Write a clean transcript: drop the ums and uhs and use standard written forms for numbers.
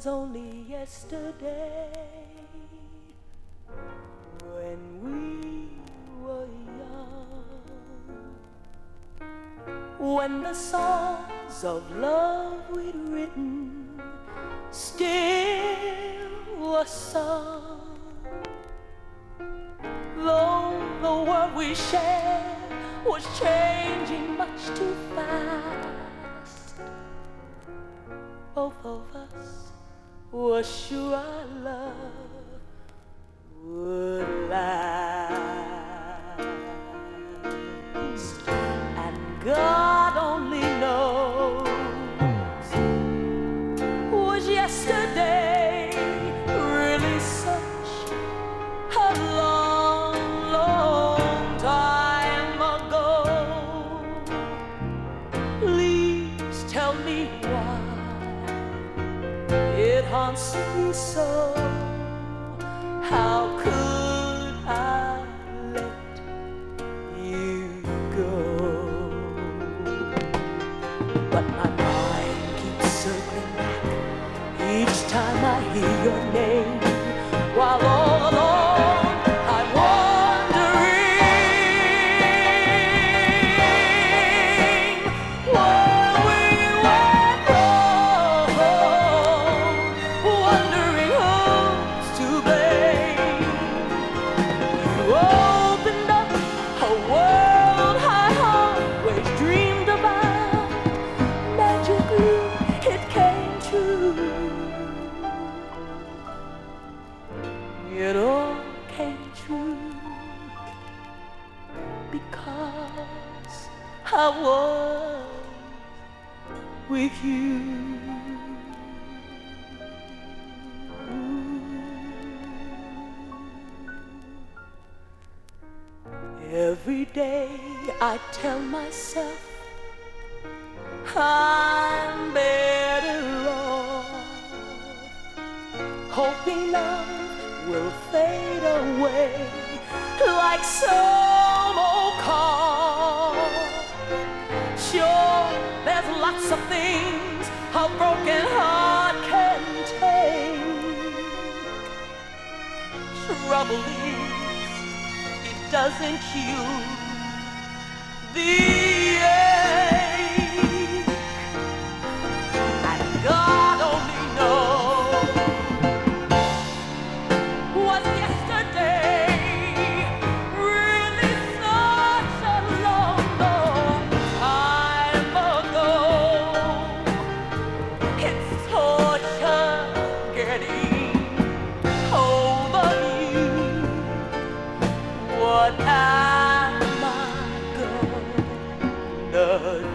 was only yesterday when we were young, when the songs of love we'd written still were sung, though the world we shared was changing much too fast. Both of us were sure our love would last, and God only knows, was yesterday really such a long, long time ago? Please tell me why it haunts me so. How could I let you go? But my mind keeps circling back each time I hear your name, while all alone I'm wondering where we went wrong, wondering who's to blame. You opened up a world I always dreamed about. Magically it came true. It all came true because I was with you. Every day I tell myself I'm better off, hoping love will fade away like some old car. Sure, there's lots of things a broken heart can take. Trouble is, it doesn't cure the ache, and God only knows, was yesterday really such a long, long time ago? It's torture getting over you. What am I gonna do?